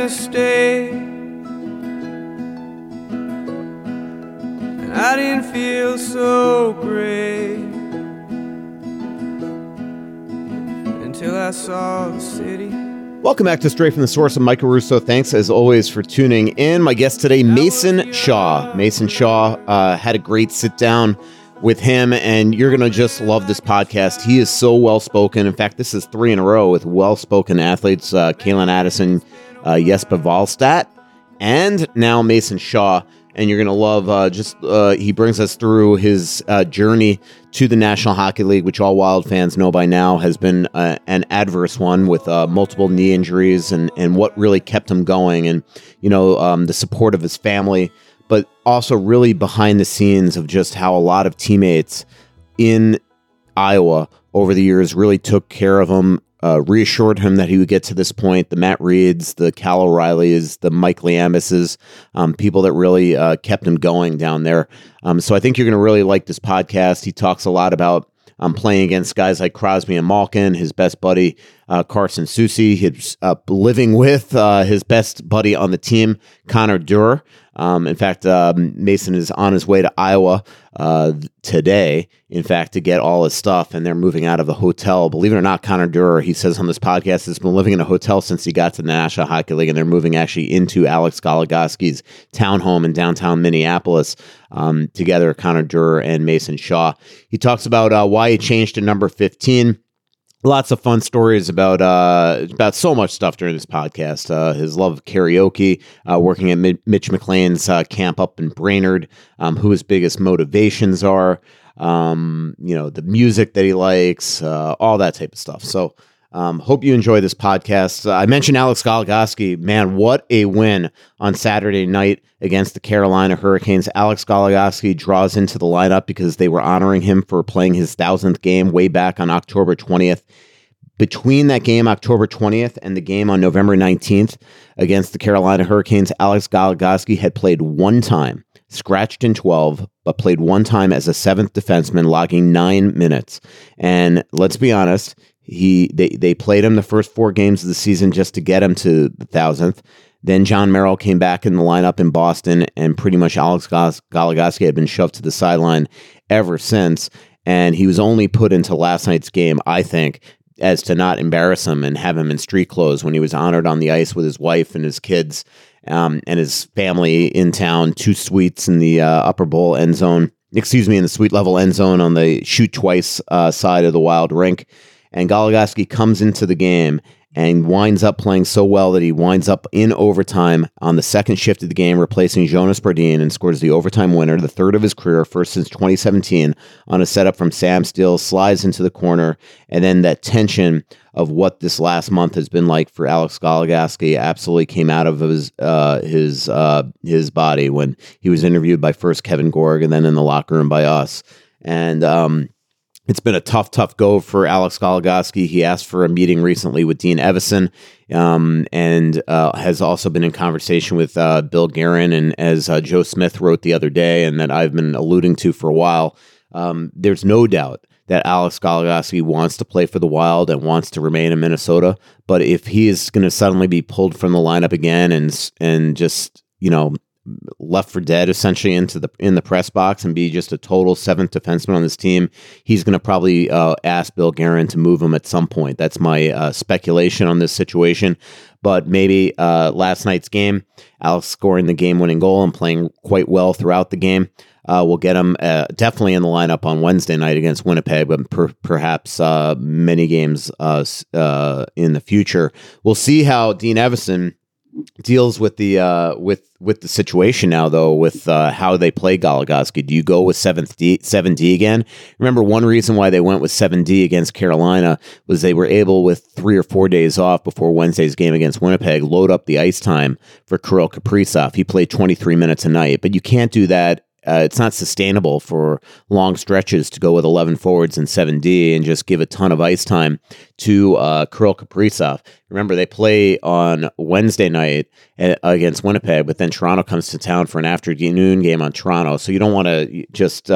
stay. And I didn't feel so great until I saw the city. Welcome back to Straight from the Source. I'm Michael Russo. Thanks, as always, for tuning in. My guest today, Mason Shaw. Mason Shaw had a great sit-down with him, and you're going to just love this podcast. He is so well-spoken. In fact, this is 3 in a row with well-spoken athletes, Calen Addison, Jesper Wallstedt, and now Mason Shaw. And you're going to love he brings us through his journey to the National Hockey League, which all Wild fans know by now has been an adverse one with multiple knee injuries and what really kept him going, and the support of his family, but also really behind the scenes of just how a lot of teammates in Iowa over the years really took care of him, reassured him that he would get to this point. The Matt Reeds, the Cal O'Reillys, the Mike Liambises, people that really kept him going down there. So I think you're going to really like this podcast. He talks a lot about playing against guys like Crosby and Malkin, his best buddy, Carson Soucy, his living with his best buddy on the team, Connor Dewar. In fact, Mason is on his way to Iowa today, in fact, to get all his stuff, and they're moving out of the hotel. Believe it or not, Connor Dewar, he says on this podcast, has been living in a hotel since he got to the National Hockey League, and they're moving actually into Alex Goligoski's townhome in downtown Minneapolis together, Connor Dewar and Mason Shaw. He talks about why he changed to number 15. Lots of fun stories about so much stuff during this podcast. His love of karaoke, working at Mitch McLean's camp up in Brainerd, who his biggest motivations are, the music that he likes, all that type of stuff. So hope you enjoy this podcast. I mentioned Alex Goligoski. Man, what a win on Saturday night against the Carolina Hurricanes. Alex Goligoski draws into the lineup because they were honoring him for playing his 1,000th game way back on October 20th. Between that game, October 20th, and the game on November 19th against the Carolina Hurricanes, Alex Goligoski had played one time, scratched in 12, but played one time as a 7th defenseman, logging 9 minutes. And let's be honest, they played him the first 4 games of the season just to get him to the 1,000th. Then John Merrill came back in the lineup in Boston, and pretty much Alex Goligoski had been shoved to the sideline ever since. And he was only put into last night's game, I think, as to not embarrass him and have him in street clothes when he was honored on the ice with his wife and his kids and his family in town. 2 suites in the upper bowl end zone, in the suite level end zone on the shoot twice side of the Wild rink. And Goligoski comes into the game and winds up playing so well that he winds up in overtime on the second shift of the game, replacing Jonas Brodin, and scores the overtime winner, the 3rd of his career, first since 2017, on a setup from Sam Steele, slides into the corner, and then that tension of what this last month has been like for Alex Goligoski absolutely came out of his body when he was interviewed by first Kevin Gorg and then in the locker room by us. And it's been a tough go for Alex Goligoski. He asked for a meeting recently with Dean Evason, and has also been in conversation with Bill Guerin. And as Joe Smith wrote the other day, and that I've been alluding to for a while, there's no doubt that Alex Goligoski wants to play for the Wild and wants to remain in Minnesota. But if he is going to suddenly be pulled from the lineup again and just, left for dead essentially in the press box and be just a total 7th defenseman on this team, he's going to probably ask Bill Guerin to move him at some point. That's my speculation on this situation. But maybe last night's game, Alex scoring the game-winning goal and playing quite well throughout the game, will get him definitely in the lineup on Wednesday night against Winnipeg, but perhaps many games in the future. We'll see how Dean Evason deals with the situation now, though, with how they play Goligoski. Do you go with 7D again? Remember, one reason why they went with 7D against Carolina was they were able, with 3 or 4 days off before Wednesday's game against Winnipeg, load up the ice time for Kirill Kaprizov. He played 23 minutes a night, but you can't do that. It's not sustainable for long stretches to go with 11 forwards and 7D and just give a ton of ice time to Kirill Kaprizov. Remember, they play on Wednesday night against Winnipeg, but then Toronto comes to town for an afternoon game on Toronto. So you don't want to just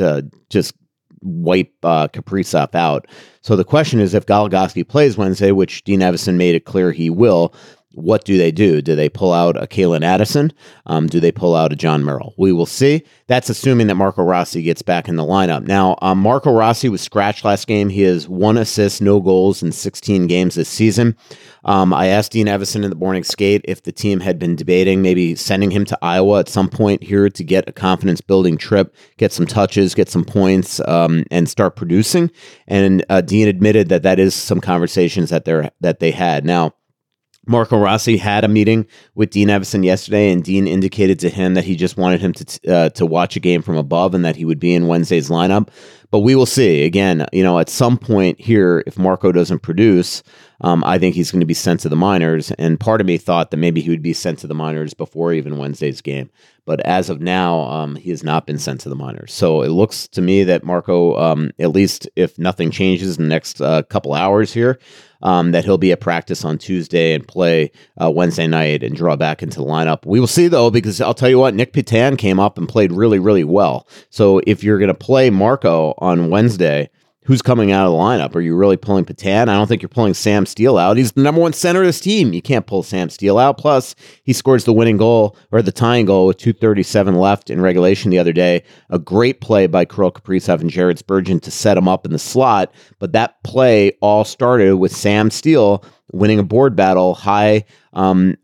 wipe Kaprizov out. So the question is, if Goligoski plays Wednesday, which Dean Evason made it clear he will, what do they do? Do they pull out a Kalen Addison? Do they pull out a John Merrill? We will see. That's assuming that Marco Rossi gets back in the lineup. Now, Marco Rossi was scratched last game. He has 1 assist, no goals in 16 games this season. I asked Dean Evison in the morning skate if the team had been debating maybe sending him to Iowa at some point here to get a confidence-building trip, get some touches, get some points, and start producing. And Dean admitted that is some conversations that they had. Now, Marco Rossi had a meeting with Dean Evison yesterday, and Dean indicated to him that he just wanted him to watch a game from above and that he would be in Wednesday's lineup. But we will see. Again, at some point here, if Marco doesn't produce, I think he's going to be sent to the minors. And part of me thought that maybe he would be sent to the minors before even Wednesday's game. But as of now, he has not been sent to the minors. So it looks to me that Marco, at least if nothing changes in the next couple hours here, that he'll be at practice on Tuesday and play Wednesday night and draw back into the lineup. We will see, though, because I'll tell you what, Nick Petan came up and played really, really well. So if you're going to play Marco on Wednesday, who's coming out of the lineup? Are you really pulling Petan? I don't think you're pulling Sam Steele out. He's the number one center of this team. You can't pull Sam Steele out. Plus, he scores the winning goal or the tying goal with 2:37 left in regulation the other day. A great play by Kirill Kaprizov and Jared Spurgeon to set him up in the slot. But that play all started with Sam Steele winning a board battle high along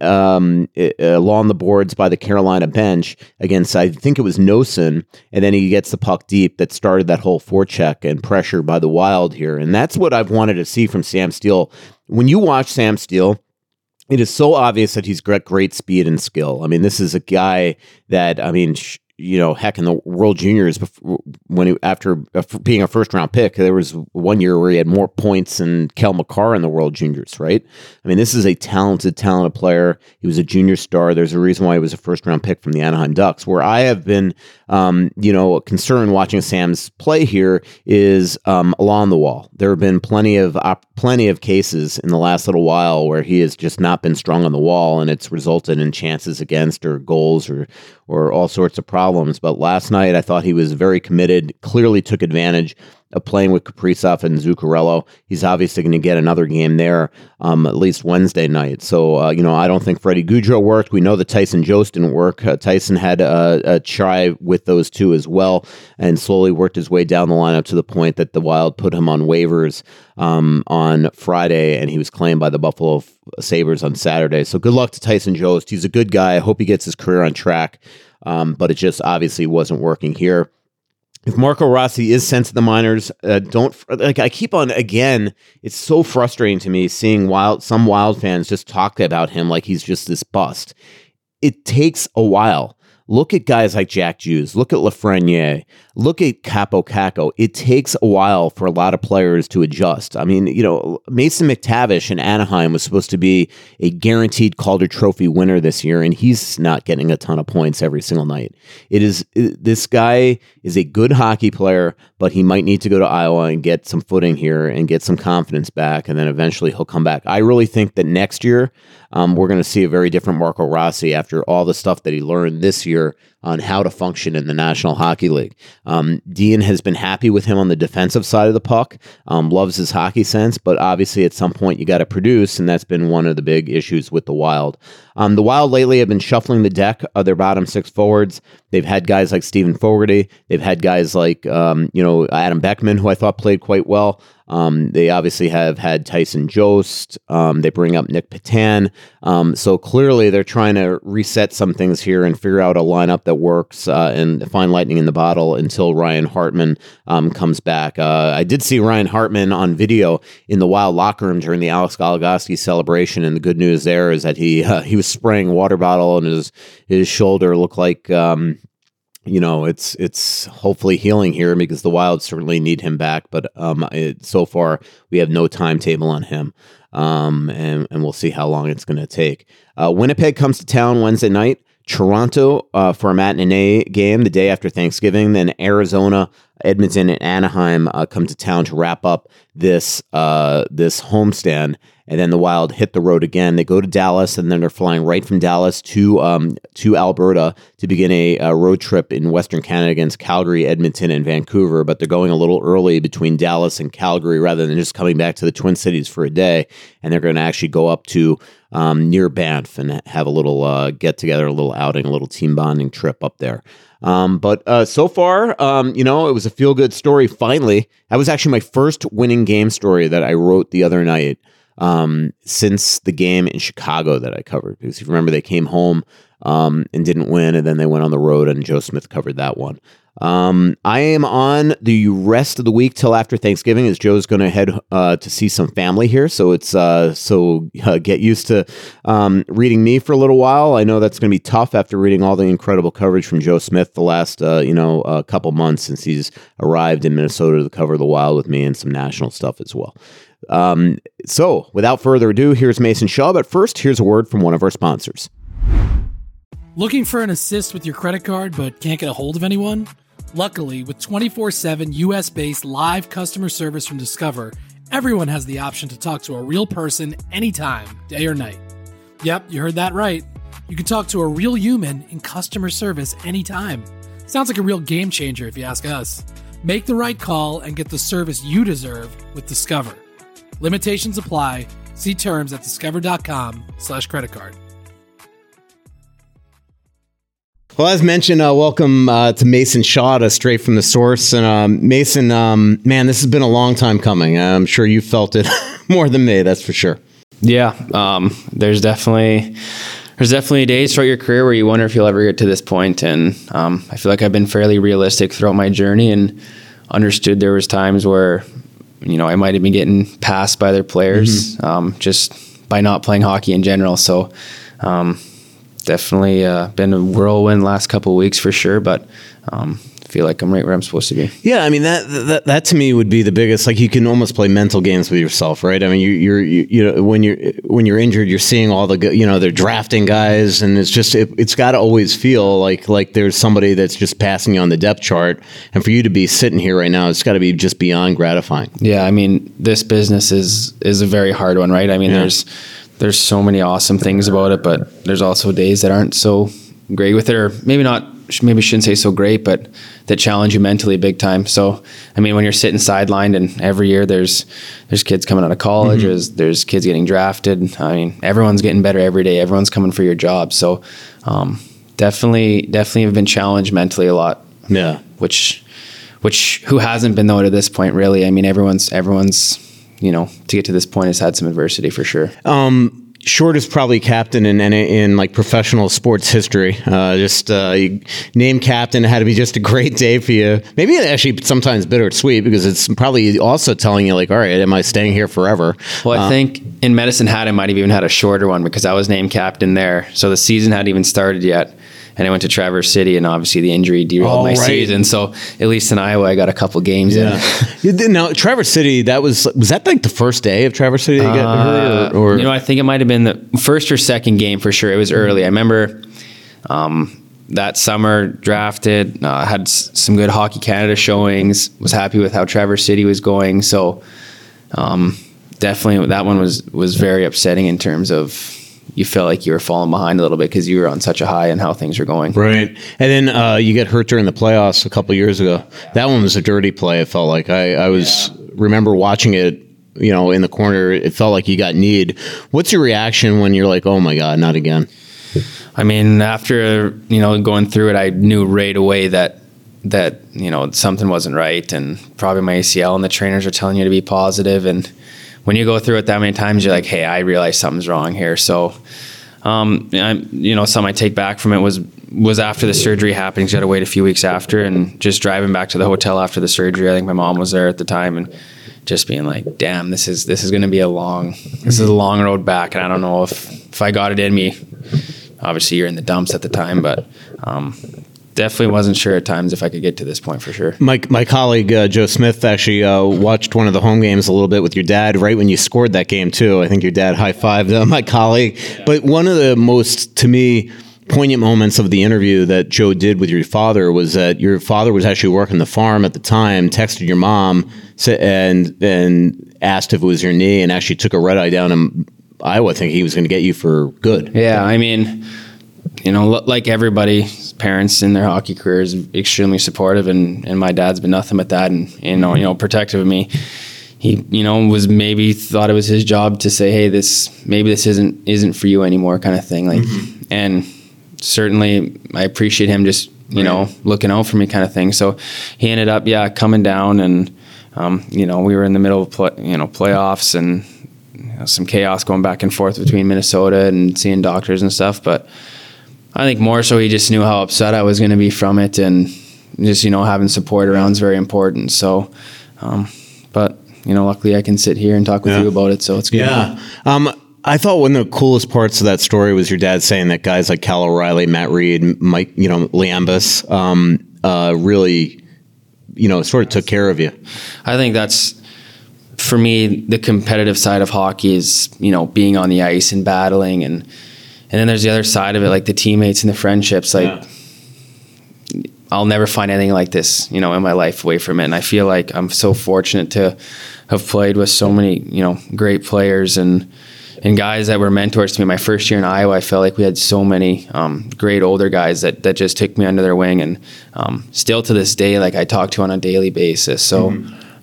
the boards by the Carolina bench against, I think it was Nosen, and then he gets the puck deep that started that whole forecheck and pressure by the Wild here. And that's what I've wanted to see from Sam Steele. When you watch Sam Steele, it is so obvious that he's got great speed and skill. I mean, this is a guy that, heck, in the World Juniors, after being a first-round pick, there was 1 year where he had more points than Kel McCarr in the World Juniors, right? I mean, this is a talented player. He was a junior star. There's a reason why he was a first-round pick from the Anaheim Ducks. Where I have been, concerned watching Sam's play here is along the wall. There have been plenty of cases in the last little while where he has just not been strong on the wall, and it's resulted in chances against or goals or all sorts of problems. But last night, I thought he was very committed, clearly took advantage of playing with Kaprizov and Zuccarello. He's obviously going to get another game there, at least Wednesday night. So, I don't think Freddie Gaudreau worked. We know that Tyson Jost didn't work. Tyson had a try with those two as well and slowly worked his way down the lineup to the point that the Wild put him on waivers on Friday, and he was claimed by the Buffalo Sabres on Saturday. So good luck to Tyson Jost. He's a good guy. I hope he gets his career on track, but it just obviously wasn't working here. If Marco Rossi is sent to the minors, I keep on, again, it's so frustrating to me seeing some Wild fans just talk about him like he's just this bust. It takes a while. Look at guys like Jack Hughes. Look at Lafreniere. Look at Capo Caco. It takes a while for a lot of players to adjust. I mean, Mason McTavish in Anaheim was supposed to be a guaranteed Calder Trophy winner this year, and he's not getting a ton of points every single night. This guy is a good hockey player, but he might need to go to Iowa and get some footing here and get some confidence back, and then eventually he'll come back. I really think that next year we're going to see a very different Marco Rossi after all the stuff that he learned this year on how to function in the National Hockey League. Dean has been happy with him on the defensive side of the puck, loves his hockey sense, but obviously at some point you got to produce, and that's been one of the big issues with the Wild. The Wild lately have been shuffling the deck of their bottom six forwards. They've had guys like Stephen Fogarty. They've had guys like, Adam Beckman, who I thought played quite well. They obviously have had Tyson Jost. They bring up Nick Petan. So clearly they're trying to reset some things here and figure out a lineup that works and find lightning in the bottle until Ryan Hartman comes back. I did see Ryan Hartman on video in the Wild locker room during the Alex Goligoski celebration, and the good news there is that he was spraying a water bottle and his shoulder looked like it's hopefully healing here because the Wild certainly need him back. But so far, we have no timetable on him, and we'll see how long it's going to take. Winnipeg comes to town Wednesday night. Toronto for a matinee game the day after Thanksgiving. Then Arizona, Edmonton, and Anaheim come to town to wrap up this homestand. And then the Wild hit the road again. They go to Dallas, and then they're flying right from Dallas to Alberta to begin a road trip in Western Canada against Calgary, Edmonton, and Vancouver. But they're going a little early between Dallas and Calgary rather than just coming back to the Twin Cities for a day. And they're going to actually go up to near Banff and have a little get together, a little outing, a little team bonding trip up there. But so far, it was a feel good story. Finally, that was actually my first winning game story that I wrote the other night since the game in Chicago that I covered. Because if you remember, they came home and didn't win, and then they went on the road, and Joe Smith covered that one. I am on the rest of the week till after Thanksgiving, as Joe's going to head to see some family here. So it's get used to reading me for a little while. I know that's going to be tough after reading all the incredible coverage from Joe Smith the last couple months since he's arrived in Minnesota to cover the Wild with me and some national stuff as well. So without further ado, here's Mason Shaw. But first, here's a word from one of our sponsors. Looking for an assist with your credit card but can't get a hold of anyone? Luckily, with 24/7 US-based live customer service from Discover, everyone has the option to talk to a real person anytime, day or night. Yep, you heard that right. You can talk to a real human in customer service anytime. Sounds like a real game changer if you ask us. Make the right call and get the service you deserve with Discover. Limitations apply. See terms at discover.com/creditcard. Well, as mentioned, welcome to Mason Shaw to Straight from the Source. And Mason, man, this has been a long time coming. I'm sure you felt it more than me, that's for sure. Yeah, there's definitely days throughout your career where you wonder if you'll ever get to this point. And I feel like I've been fairly realistic throughout my journey and understood there was times where, I might have been getting passed by their players just by not playing hockey in general. So definitely been a whirlwind last couple of weeks for sure, but feel like I'm right where I'm supposed to be. Yeah, I mean that to me would be the biggest. Like, you can almost play mental games with yourself, right? I mean, you when you're injured, you're seeing all the they're drafting guys, and it's just it's got to always feel like there's somebody that's just passing you on the depth chart, and for you to be sitting here right now, it's got to be just beyond gratifying. Yeah, I mean, this business is a very hard one, right? I mean, there's so many awesome things about it, but there's also days that aren't so great with it, or maybe shouldn't say so great, but that challenge you mentally big time. So, I mean, when you're sitting sidelined and every year there's kids coming out of college, there's kids getting drafted. I mean, everyone's getting better every day. Everyone's coming for your job. So, definitely have been challenged mentally a lot. Yeah. Which who hasn't been though to this point, really? I mean, everyone's to get to this point has had some adversity for sure. Shortest probably captain in like professional sports history. Name captain, had to be just a great day for you. Maybe actually sometimes bittersweet, because it's probably also telling you like, all right, am I staying here forever? Well, I think in Medicine Hat, I might have even had a shorter one because I was named captain there. So the season hadn't even started yet. And I went to Traverse City, and obviously the injury derailed my season. So at least in Iowa, I got a couple games in. Now, Traverse City, was that like the first day of Traverse City that you got hurt? Or? I think it might have been the first or second game for sure. It was early. I remember that summer drafted, had some good Hockey Canada showings, was happy with how Traverse City was going. So definitely that one was very upsetting in terms of you felt like you were falling behind a little bit because you were on such a high and how things were going. Right. And then you get hurt during the playoffs a couple of years ago. That one was a dirty play. It felt like remember watching it, in the corner. It felt like you got kneed. What's your reaction when you're like, oh my God, not again? I mean, after, going through it, I knew right away that something wasn't right, and probably my ACL, and the trainers are telling you to be positive. And when you go through it that many times, you're like, hey, I realize something's wrong here. So, something I take back from it was after the surgery happened, because you had to wait a few weeks after, and just driving back to the hotel after the surgery. I think my mom was there at the time, and just being like, damn, this is going to be a long road back. And I don't know if I got it in me. Obviously you're in the dumps at the time, but, definitely wasn't sure at times if I could get to this point for sure. My colleague, Joe Smith, actually watched one of the home games a little bit with your dad right when you scored that game too. I think your dad high-fived my colleague. Yeah. But one of the most, to me, poignant moments of the interview that Joe did with your father was that your father was actually working the farm at the time, texted your mom and asked if it was your knee, and actually took a red eye down in Iowa, thinking he was going to get you for good. Yeah, I mean, like everybody, parents in their hockey careers, extremely supportive, and my dad's been nothing but that, and protective of me. he, you know, was maybe thought it was his job to say, hey, this isn't for you anymore, kind of thing. Like, and certainly I appreciate him just, you know, looking out for me, kind of thing. So he ended up, coming down, and you know, we were in the middle of playoffs, and some chaos going back and forth between Minnesota and seeing doctors and stuff. But I think more so he just knew how upset I was going to be from it, and just, you know, having support around is very important. So, but, you know, luckily I can sit here and talk with you about it, so it's good. Yeah. I thought one of the coolest parts of that story was your dad saying that guys like Cal O'Reilly, Matt Reed, Mike, you know, Liambus, really, you know, sort of took care of you. I think that's, for me, the competitive side of hockey is, you know, being on the ice and battling, and then there's the other side of it, like the teammates and the friendships. Like, I'll never find anything like this, you know, in my life away from it. And I feel like I'm so fortunate to have played with so many, you know, great players and guys that were mentors to me. My first year in Iowa, I felt like we had so many great older guys that just took me under their wing, and still to this day, like, I talk to on a daily basis. So,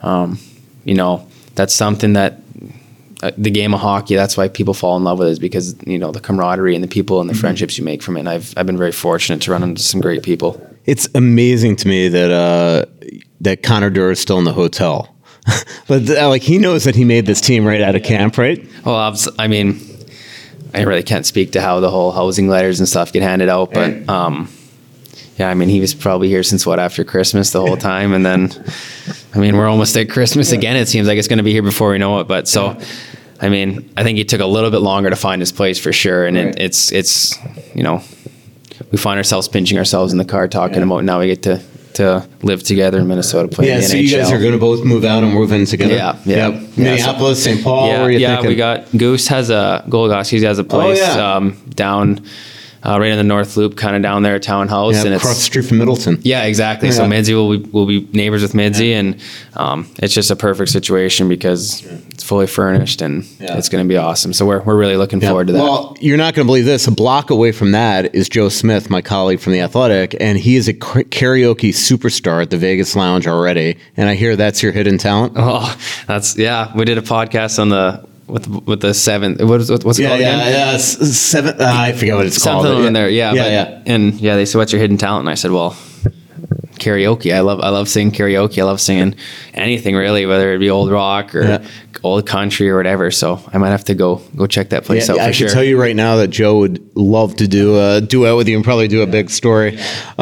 you know, that's something that the game of hockey, that's why people fall in love with it, is because, you know, the camaraderie and the people and the friendships you make from it. And I've been very fortunate to run into some great people. It's amazing to me that that Connor Durr is still in the hotel. But like, he knows that he made this team right out of camp, right? Well, I mean, I really can't speak to how the whole housing letters and stuff get handed out, but yeah, I mean, he was probably here since after Christmas the whole time, and then, I mean, we're almost at Christmas again. It seems like it's going to be here before we know it. But so, I mean, I think it took a little bit longer to find his place for sure, and it's you know, we find ourselves pinching ourselves in the car talking about now we get to live together in Minnesota playing in the NHL. So you guys are going to both move out and move in together? Yeah. Minneapolis, St. Paul, where are you thinking? We got Goligoski has a place down right in the North Loop, kind of down there at Townhouse. Yeah, and across the street from Middleton. Yeah, exactly. Yeah. So Midzi will be neighbors with Midzi, and it's just a perfect situation because it's fully furnished, and it's going to be awesome. So we're really looking forward to that. Well, you're not going to believe this. A block away from that is Joe Smith, my colleague from The Athletic, and he is a karaoke superstar at the Vegas Lounge already. And I hear that's your hidden talent. Oh, we did a podcast on with the seventh. What's it called again? Yeah, seventh. I forget what it's called. Something in there. Yeah. And they said, "What's your hidden talent?" And I said, "Well, karaoke. I love singing karaoke. I love singing anything really, whether it be old rock or old country or whatever." So I might have to go check that place out for sure. I can tell you right now that Joe would love to do a duet with you and probably do a big story.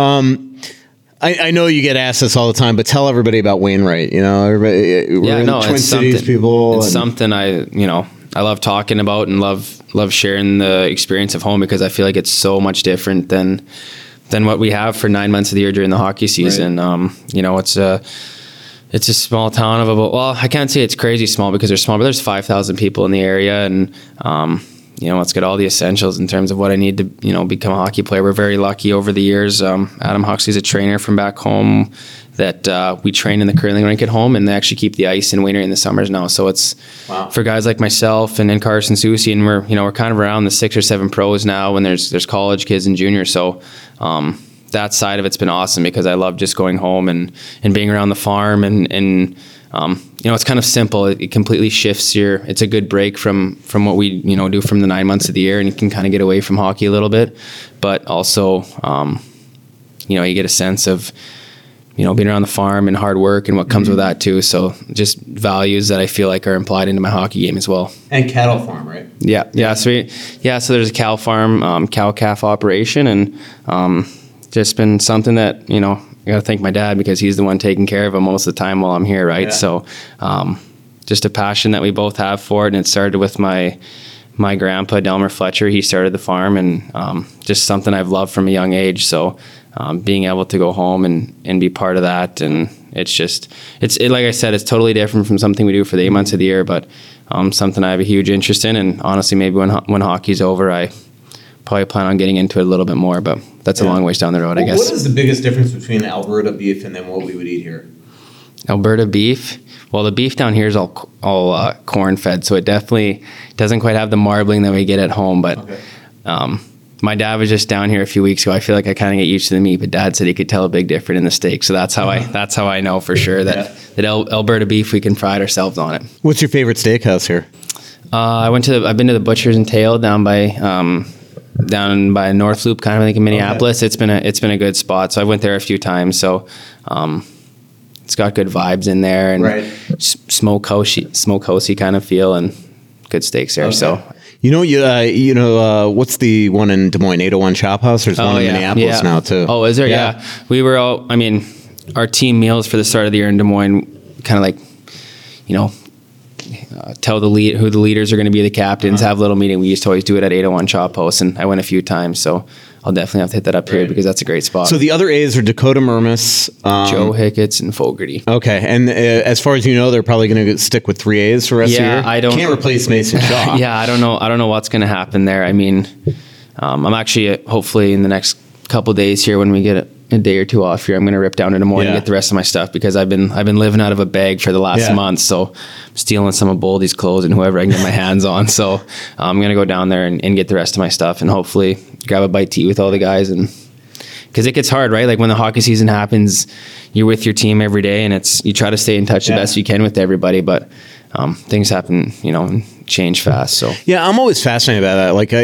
I know you get asked this all the time, but tell everybody about Wainwright. You know, everybody, Twin Cities people. It's something I love talking about and love sharing the experience of home, because I feel like it's so much different than what we have for 9 months of the year during the hockey season. Right. You know, it's a small town of about, well, I can't say it's crazy small because they're small, but there's 5,000 people in the area, and you know, it's got all the essentials in terms of what I need to, you know, become a hockey player. We're very lucky over the years. Adam Huxley's a trainer from back home that we train in the curling rink at home, and they actually keep the ice in winter in the summers now. So it's for guys like myself and then Carson Soucy, and we're kind of around the 6 or 7 pros now when there's college kids and juniors. So that side of it's been awesome because I love just going home and being around the farm and you know, it's kind of simple. It completely shifts it's a good break from what we, you know, do from the 9 months of the year, and you can kind of get away from hockey a little bit, but also, you know, you get a sense of, you know, being around the farm and hard work and what comes with that too. So just values that I feel like are implied into my hockey game as well. And cattle farm, right? Yeah. So there's a cow farm, cow-calf operation, and just been something that, you know, I got to thank my dad because he's the one taking care of them most of the time while I'm here, right? Yeah. So just a passion that we both have for it, and it started with my grandpa, Delmer Fletcher. He started the farm, and just something I've loved from a young age. So being able to go home and be part of that, and it's like I said, it's totally different from something we do for the 8 months of the year, but something I have a huge interest in, and honestly, maybe when hockey's over, I probably plan on getting into it a little bit more, but that's a long ways down the road, I guess. What is the biggest difference between Alberta beef and then what we would eat here? Alberta beef? Well, the beef down here is all corn fed, so it definitely doesn't quite have the marbling that we get at home, but my dad was just down here a few weeks ago. I feel like I kind of get used to the meat, but Dad said he could tell a big difference in the steak. So that's how I know for sure that Alberta beef, we can pride ourselves on it. What's your favorite steakhouse here? I've been to the Butchers and Tail down by North Loop, kind of like in Minneapolis. Okay. It's been a good spot. So I went there a few times. So it's got good vibes in there and smokehousey kind of feel and good steaks there. Okay. So. What's the one in Des Moines, 801 Chop House? There's one in Minneapolis now too. Oh, is there? Yeah. We were all, our team meals for the start of the year in Des Moines, kind of like, tell who the leaders are going to be, the captains, have a little meeting. We used to always do it at 801 Chop House, and I went a few times, so I'll definitely have to hit that up here because that's a great spot. So the other A's are Dakota Murmas, Joe Hicketts, and Fogarty. Okay, and as far as you know, they're probably going to stick with 3 A's for the rest of the year? Can't replace Mason Shaw. Yeah, I don't know what's going to happen there. I'm actually, hopefully in the next couple of days here when we get a day or two off here, I'm going to rip down in the morning and get the rest of my stuff because I've been living out of a bag for the last month. So I'm stealing some of Boldy's clothes and whoever I can get my hands on. So I'm going to go down there and get the rest of my stuff and hopefully grab a bite to eat with all the guys. And because it gets hard, right? Like when the hockey season happens, you're with your team every day and you try to stay in touch the best you can with everybody, but things happen, change fast. So yeah, I'm always fascinated by that. Like,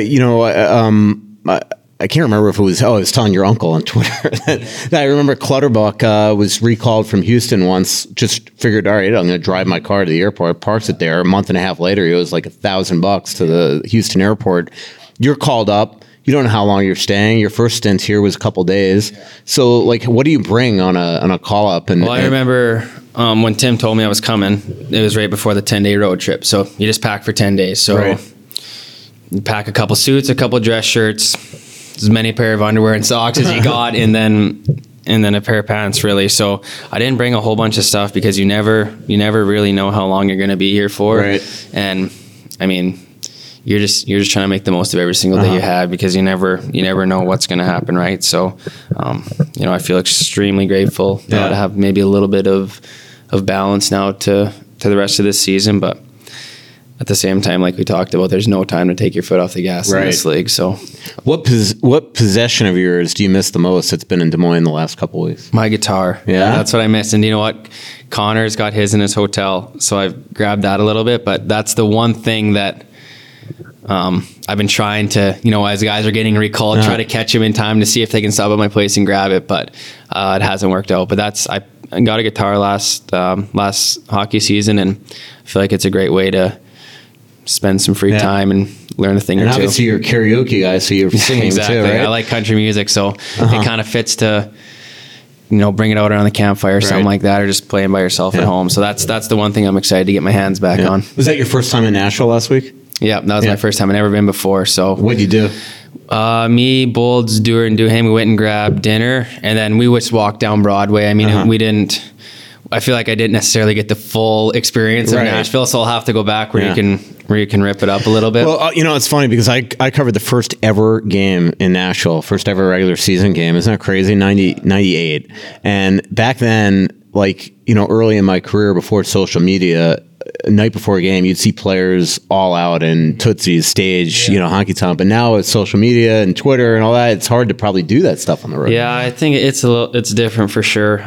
I can't remember if it was, I was telling your uncle on Twitter that I remember Clutterbuck was recalled from Houston once, just figured, all right, I'm going to drive my car to the airport, parks it there. A month and a half later, he owes like $1,000 to the Houston airport. You're called up. You don't know how long you're staying. Your first stint here was a couple days. So like, what do you bring on a call up? I remember when Tim told me I was coming, it was right before the 10-day road trip. So you just pack for 10 days. So you pack a couple suits, a couple dress shirts, as many pair of underwear and socks as you got, and then a pair of pants, really. So I didn't bring a whole bunch of stuff because you never really know how long you're going to be here for. Right. And you're just trying to make the most of every single day you have because you never know what's going to happen, right? So I feel extremely grateful to have maybe a little bit of balance now to the rest of this season, but at the same time, like we talked about, there's no time to take your foot off the gas in this league. So, what possession of yours do you miss the most that's been in Des Moines the last couple of weeks? My guitar. Yeah, that's what I miss. And you know what? Connor's got his in his hotel, so I've grabbed that a little bit. But that's the one thing that I've been trying to, as guys are getting recalled, try to catch them in time to see if they can stop at my place and grab it. But it hasn't worked out. But I got a guitar last hockey season, and I feel like it's a great way to spend some free time and learn a thing or two. Obviously you're a karaoke guy, so you're singing exactly. too, right? I like country music, so it kind of fits to, bring it out around the campfire or something like that, or just playing by yourself at home. So that's the one thing I'm excited to get my hands back on. Was that your first time in Nashville last week? Yeah, that was my first time. I'd never been before. So what'd you do? Me, Bolds, Dewar, and Duham, we went and grabbed dinner, and then we just walked down Broadway. We didn't. I feel like I didn't necessarily get the full experience of Nashville, so I'll have to go back where you can rip it up a little bit. Well, it's funny because I covered the first ever game in Nashville, first ever regular season game. Isn't that crazy? 98. And back then, early in my career before social media, night before a game, you'd see players all out in Tootsie's stage, honky tonk. But now with social media and Twitter and all that, it's hard to probably do that stuff on the road. Yeah, I think it's different for sure.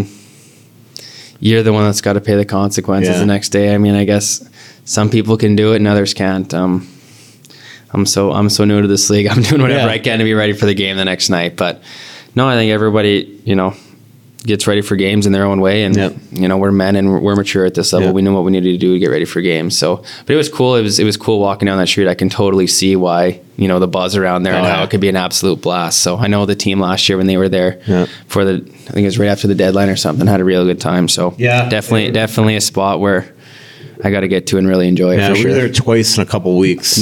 You're the one that's got to pay the consequences the next day. I guess some people can do it and others can't. I'm so new to this league. I'm doing whatever I can to be ready for the game the next night. But no, I think everybody, gets ready for games in their own way. And, we're men and we're mature at this level. We know what we needed to do to get ready for games. So, but it was cool. It was cool walking down that street. I can totally see why, the buzz around there and how it could be an absolute blast. So I know the team last year when they were there for I think it was right after the deadline or something, had a real good time. So definitely a spot where I got to get to and really enjoy it for sure. We were there twice in a couple of weeks.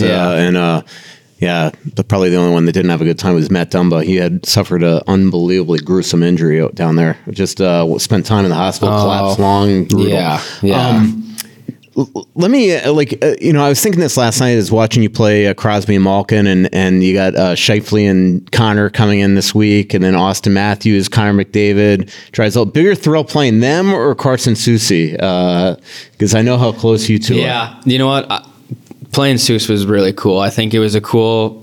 Probably the only one that didn't have a good time was Matt Dumba. He had suffered an unbelievably gruesome injury out down there. Just spent time in the hospital, collapsed long, brutal. Let me, I was thinking this last night as watching you play Crosby and Malkin, and you got Scheifele and Connor coming in this week, and then Austin Matthews, Connor McDavid, Drysdale. Bigger thrill playing them or Carson Soucy? Because I know how close you two are. Yeah, you know what? Playing Seuss was really cool. I think it was a cool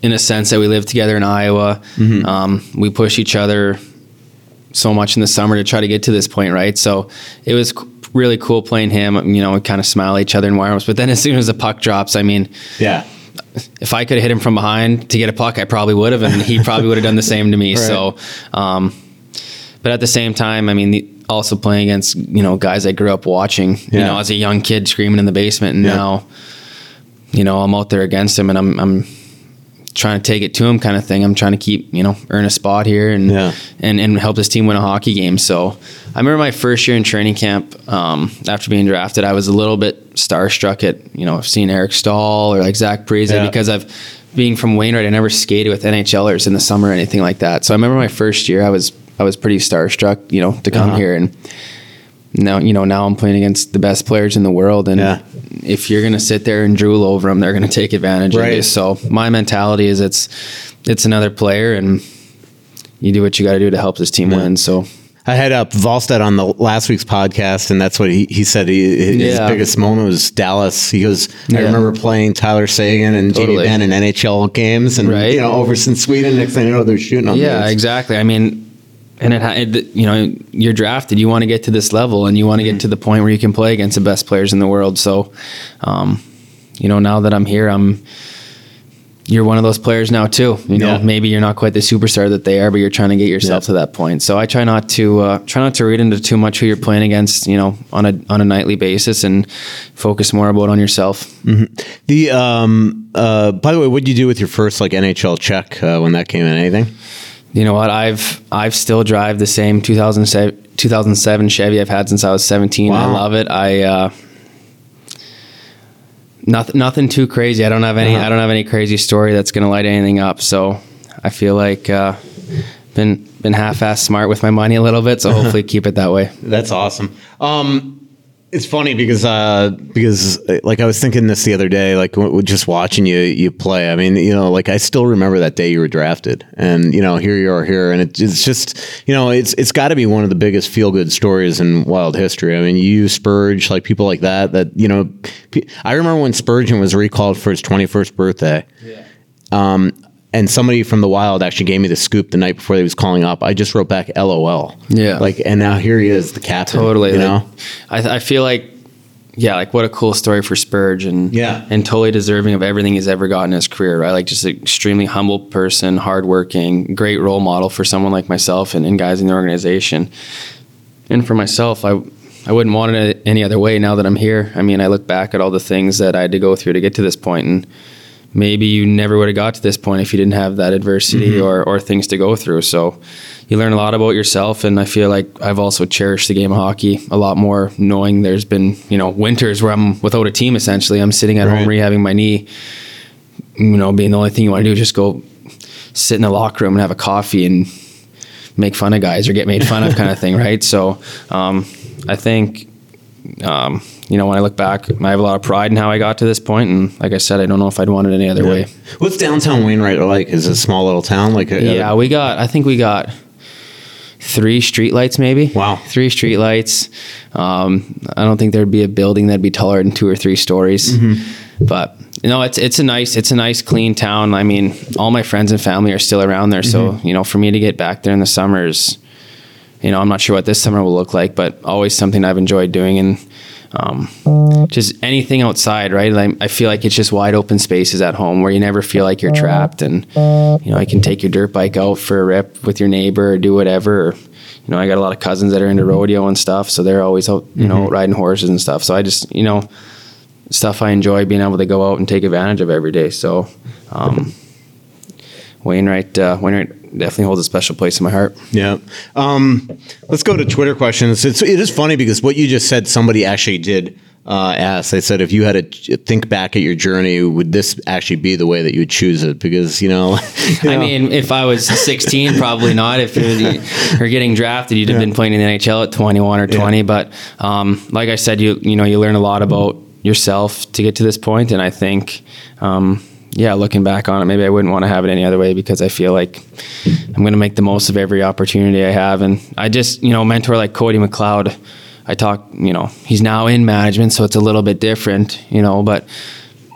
in a sense that we live together in Iowa. We push each other so much in the summer to try to get to this point, right? So it was really cool playing him. We kind of smile at each other in warm-ups, but then as soon as the puck drops, I mean, if I could have hit him from behind to get a puck, I probably would have, and he probably would have done the same to me. Right. So, but at the same time, I mean, also playing against, guys I grew up watching, as a young kid screaming in the basement, and now, I'm out there against him, and I'm trying to take it to him kind of thing. I'm trying to keep, earn a spot here and help this team win a hockey game. So I remember my first year in training camp, after being drafted, I was a little bit starstruck at, seeing Eric Stahl or like Zach Parise because being from Wainwright, I never skated with NHLers in the summer or anything like that. So I remember my first year, I was pretty starstruck, to come here, and now I'm playing against the best players in the world, and if you're going to sit there and drool over them, they're going to take advantage of you. So my mentality is it's another player, and you do what you got to do to help this team win. So I had Volstead on the last week's podcast, and that's what he said. His biggest moment was Dallas. He goes, I remember playing Tyler Sagan and Jamie Benn in NHL games, and over in Sweden. Next thing you know, they're shooting on. Yeah, exactly. I mean, and you're drafted. You want to get to this level, and you want to get to the point where you can play against the best players in the world. So, now that I'm here, you're one of those players now too. Maybe you're not quite the superstar that they are, but you're trying to get yourself to that point. So I try not to read into too much who you're playing against, on a nightly basis, and focus more on yourself. Mm-hmm. By the way, what did you do with your first NHL check when that came in? Anything? You know what? I've still drive the same 2007 Chevy I've had since I was 17. Wow. I love it. Nothing too crazy. I don't have any crazy story that's going to light anything up. So I feel like been half-assed smart with my money a little bit. So hopefully keep it that way. That's awesome. It's funny because like I was thinking this the other day, like just watching you play. I mean, like I still remember that day you were drafted, and here you are here, and it's just it's got to be one of the biggest feel good stories in Wild history. I mean, you, Spurge, like people like that. I remember when Spurgeon was recalled for his 21st birthday. Yeah. And somebody from the Wild actually gave me the scoop the night before he was calling up. I just wrote back LOL. Yeah. And now here he is, the captain. Totally. I feel like what a cool story for Spurge, and totally deserving of everything he's ever gotten in his career, right? Like just an extremely humble person, hardworking, great role model for someone like myself and guys in the organization. And for myself, I wouldn't want it any other way now that I'm here. I mean, I look back at all the things that I had to go through to get to this point, and maybe you never would have got to this point if you didn't have that adversity or things to go through. So you learn a lot about yourself, and I feel like I've also cherished the game of hockey a lot more, knowing there's been, winters where I'm without a team, essentially. I'm sitting at home rehabbing my knee, being the only thing you want to do is just go sit in the locker room and have a coffee and make fun of guys or get made fun of kind of thing, right? So I think... when I look back, I have a lot of pride in how I got to this point, and like I said, I don't know if I'd want it any other way. What's downtown Wainwright like? Is it a small little town? I think we got 3 streetlights, maybe. Wow. 3 streetlights. I don't think there'd be a building that'd be taller than 2 or 3 stories. But it's a nice clean town. I mean, all my friends and family are still around there, so for me to get back there in the summers, I'm not sure what this summer will look like, but always something I've enjoyed doing. And just anything outside, right? I feel like it's just wide open spaces at home where you never feel like you're trapped, and you can take your dirt bike out for a rip with your neighbor or do whatever. Or, I got a lot of cousins that are into rodeo and stuff, so they're always out, riding horses and stuff. So I just, stuff I enjoy being able to go out and take advantage of every day. So Wainwright definitely holds a special place in my heart. Yeah. Let's go to Twitter questions. It is funny because what you just said, somebody actually did ask. They said, if you had to think back at your journey, would this actually be the way that you would choose it? Because, I mean, if I was 16, probably not. If you're getting drafted, you'd have been playing in the NHL at 21 or 20. Yeah. But like I said, you learn a lot about yourself to get to this point. And I think... looking back on it, maybe I wouldn't want to have it any other way, because I feel like I'm going to make the most of every opportunity I have. And I just, mentor like Cody McLeod, I talk, he's now in management, so it's a little bit different, but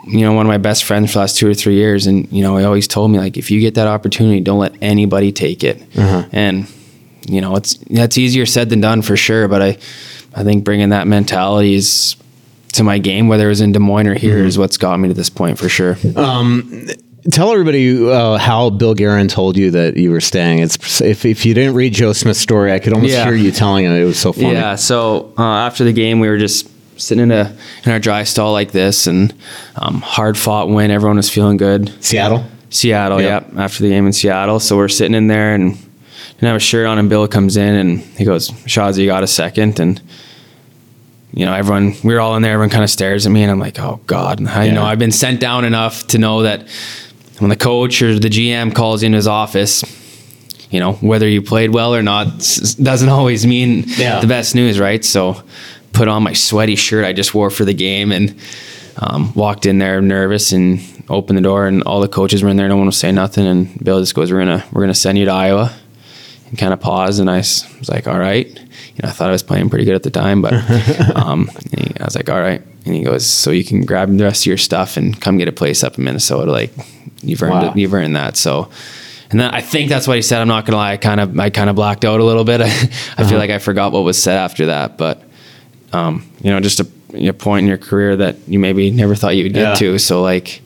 one of my best friends for the last 2 or 3 years. And, he always told me, like, if you get that opportunity, don't let anybody take it. And, that's easier said than done for sure. But I think bringing that mentality is to my game, whether it was in Des Moines or here, is what's got me to this point for sure. Tell everybody how Bill Guerin told you that you were staying. It's if you didn't read Joe Smith's story, I could almost hear you telling it. It was so funny. Yeah. So after the game, we were just sitting in our dry stall like this, and hard fought win. Everyone was feeling good. Seattle, yeah. After the game in Seattle, so we're sitting in there and didn't have a shirt on, and Bill comes in and he goes, "Shawzy, you got a second?" And everyone, we were all in there. Everyone kind of stares at me, and I'm like, "Oh God!" And I've been sent down enough to know that when the coach or the GM calls you into his office, whether you played well or not doesn't always mean the best news, right? So put on my sweaty shirt I just wore for the game and walked in there nervous and opened the door, and all the coaches were in there. No one was saying nothing, and Bill just goes, we're gonna send you to Iowa, and kind of paused, and I was like, all right. I thought I was playing pretty good at the time, but I was like, all right. And he goes, so you can grab the rest of your stuff and come get a place up in Minnesota. Like, you've earned it. You've earned that. So, and then I think that's what he said. I'm not gonna lie. I kind of blacked out a little bit. I feel like I forgot what was said after that. But just a point in your career that you maybe never thought you would get to. So like,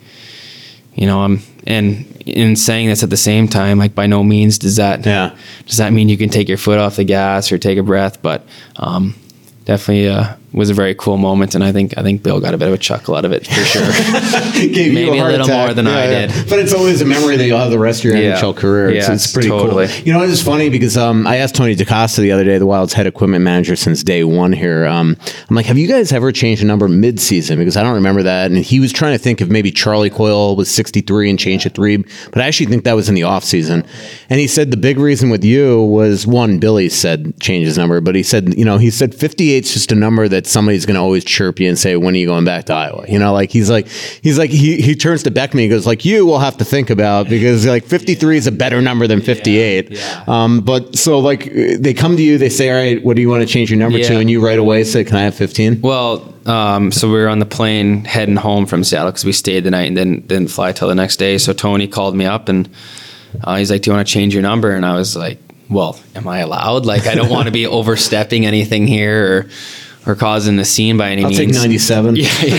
and in saying this at the same time, like, by no means does that mean you can take your foot off the gas or take a breath. But definitely was a very cool moment, and I think Bill got a bit of a chuckle out of it for sure. Maybe a little more than I did. But it's always a memory that you'll have the rest of your NHL career. It's pretty totally cool. It's funny because I asked Tony DaCosta the other day, the Wild's head equipment manager since day one here. I'm like, have you guys ever changed a number mid-season? Because I don't remember that. And he was trying to think if maybe Charlie Coyle was 63 and changed to 3, but I actually think that was in the offseason. And he said the big reason with you was, one, Billy said change his number, but he said 58 is just a number that somebody's going to always chirp you and say, when are you going back to Iowa? He turns to Beckman, he goes, like, you will have to think about, because like 53 is a better number than 58. But so like they come to you, they say, all right, what do you want to change your number to? And you right away say, can I have 15? Well, so we were on the plane heading home from Seattle because we stayed the night and didn't fly till the next day. So Tony called me up and he's like, do you want to change your number? And I was like, well, am I allowed? Like, I don't want to be overstepping anything here or causing a scene by any means. I'll take 97.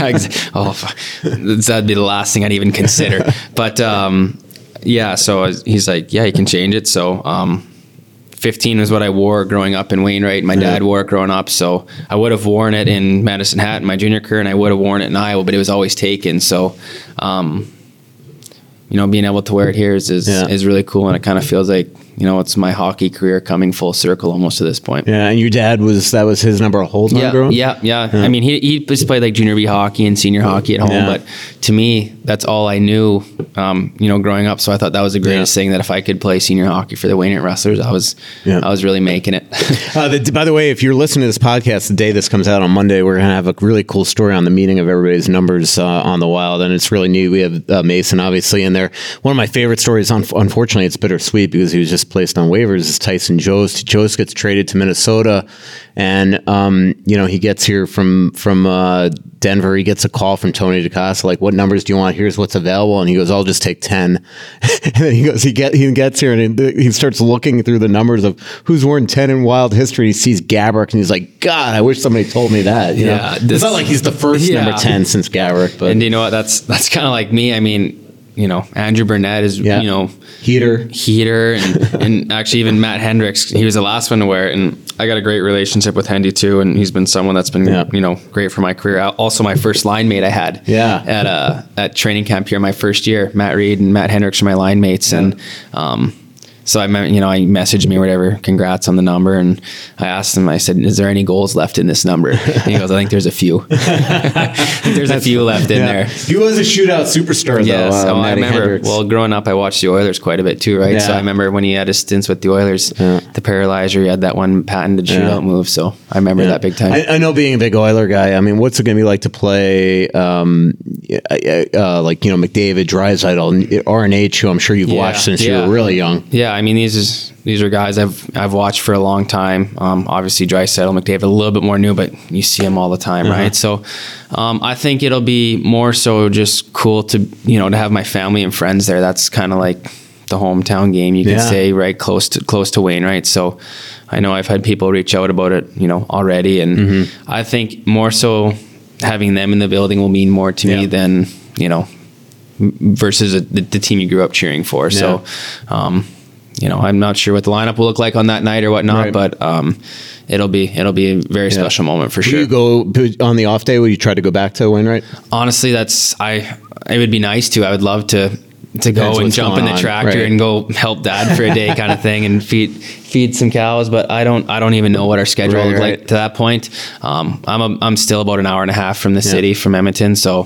That'd be the last thing I'd even consider. But so he's like, yeah, you can change it. So 15 was what I wore growing up in Wainwright. My dad wore it growing up, so I would have worn it in Medicine Hat in my junior career, and I would have worn it in Iowa, but it was always taken. So being able to wear it here is really cool, and it kind of feels like, it's my hockey career coming full circle almost to this point. Yeah, and your dad that was his number of hold on growing? Yeah. I mean, he just played like junior B hockey and senior hockey at home, but to me, that's all I knew, growing up. So I thought that was the greatest thing, that if I could play senior hockey for the Wainwright Wrestlers, I was really making it. By the way, if you're listening to this podcast the day this comes out on Monday, we're going to have a really cool story on the meeting of everybody's numbers on the Wild, and it's really neat. We have Mason obviously in there. One of my favorite stories, unfortunately it's bittersweet because he was just placed on waivers, is Tyson Jost. Jost gets traded to Minnesota, and he gets here from Denver. He gets a call from Tony DaCosta, like, what numbers do you want? Here's what's available. And he goes, I'll just take 10. And then he goes, he gets here and he starts looking through the numbers of who's worn 10 in Wild history. He sees Gaborik and he's like, God, I wish somebody told me that. It's not like he's the first number 10 since Gaborik. But, and you know what? That's kind of like me. I mean, Andrew Burnett is, heater and actually even Matt Hendricks, he was the last one to wear it. And I got a great relationship with Hendy too. And he's been someone that's been, great for my career. Also my first line mate I had at training camp here, my first year. Matt Reed and Matt Hendricks are my line mates. And, so I messaged me or whatever, congrats on the number. And I asked him, I said, is there any goals left in this number? And he goes, I think there's a few. There's a few left in there. He was a shootout superstar though. Yes. I remember, Hendricks. well, growing up, I watched the Oilers quite a bit too, right? Yeah. So I remember when he had his stints with the Oilers, the Paralyzer, he had that one patented shootout move. So I remember that big time. I know, being a big Oiler guy, I mean, what's it going to be like to play McDavid, Draisaitl, RNH, who I'm sure you've watched since you were really young. Yeah. Yeah, I mean these are guys I've watched for a long time. Obviously, Draisaitl, McDavid, a little bit more new, but you see them all the time, right? So, I think it'll be more so just cool to to have my family and friends there. That's kind of like the hometown game, you could say, right, close to Wayne, right? So, I know I've had people reach out about it, already, and I think more so having them in the building will mean more to me than versus the team you grew up cheering for. So, I'm not sure what the lineup will look like on that night or whatnot, but it'll be a very special moment for sure. You go on the off day? Will you try to go back to Wainwright? Honestly, it would be nice to. I would love to go and jump in the tractor and go help Dad for a day, kind of thing, and feed some cows. But I don't even know what our schedule will look like to that point. I'm still about an hour and a half from the city, from Edmonton, so.